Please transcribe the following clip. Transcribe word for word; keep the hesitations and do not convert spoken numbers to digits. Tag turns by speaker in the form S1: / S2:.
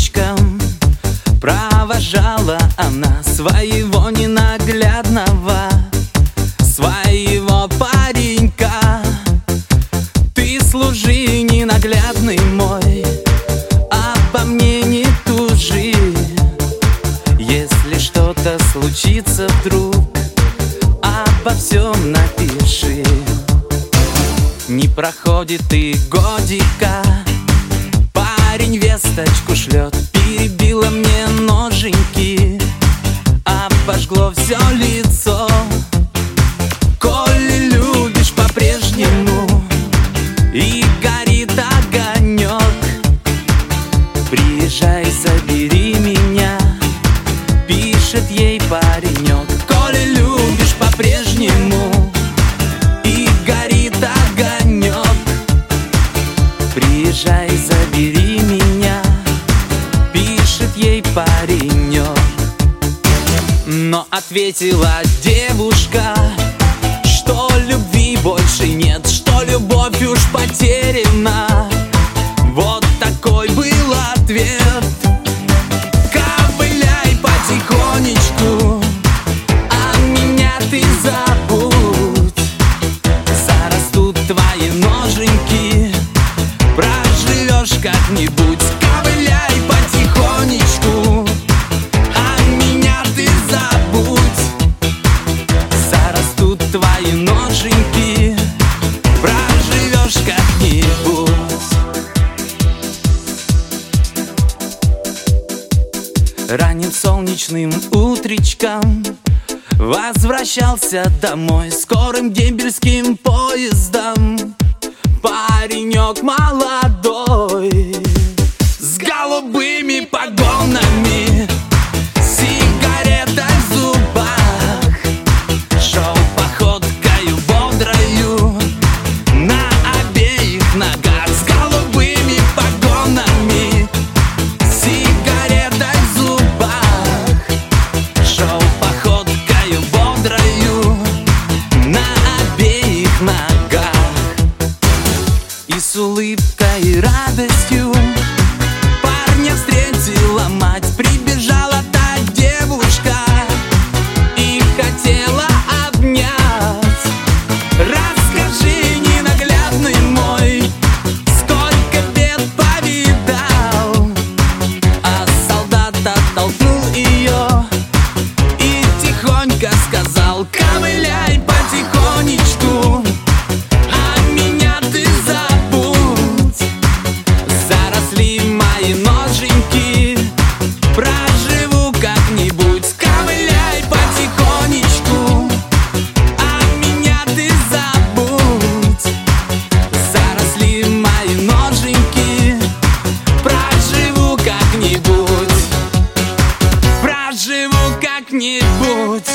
S1: утречком провожала она своего ненаглядного, своего паренька. Ты служи, ненаглядный мой, обо мне не тужи. Если что-то случится вдруг, обо всем напиши. Не проходит и годика, парень весточку шлет: перебило мне ноженьки, обожгло все лицо. Коли любишь по-прежнему и горит огонек, приезжай, забери меня, пишет ей паренек. Коли любишь по-прежнему и горит огонек, приезжай, забери меня, пишет ей паренек. Но ответила девушка, что любви больше нет, что любовь уж потеряна. Вот такой был ответ. Ковыляй потихонечку, а меня ты забудь. Зарастут твои ноженьки, проживешь как-нибудь. Ковыляй потихонечку, а меня ты забудь. Зарастут твои ноженьки, проживешь как-нибудь. Ранним солнечным утречком возвращался домой скорым дембельским поездом паренек молодой, с голубыми погонами.